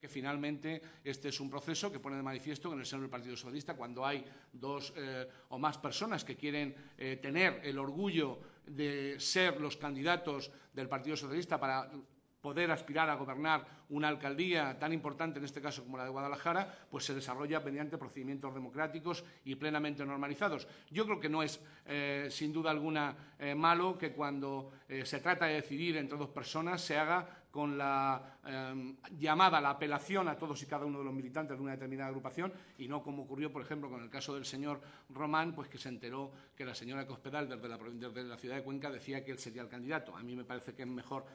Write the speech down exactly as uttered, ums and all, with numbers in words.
que finalmente este es un proceso que pone de manifiesto que en el seno del Partido Socialista, cuando hay dos eh, o más personas que quieren eh, tener el orgullo de ser los candidatos del Partido Socialista para poder aspirar a gobernar una alcaldía tan importante, en este caso como la de Guadalajara, pues se desarrolla mediante procedimientos democráticos y plenamente normalizados. Yo creo que no es, eh, sin duda alguna, eh, malo que cuando eh, se trata de decidir entre dos personas se haga con la eh, llamada, la apelación a todos y cada uno de los militantes de una determinada agrupación y no como ocurrió, por ejemplo, con el caso del señor Román, pues que se enteró que la señora Cospedal desde la, desde la ciudad de Cuenca decía que él sería el candidato. A mí me parece que es mejor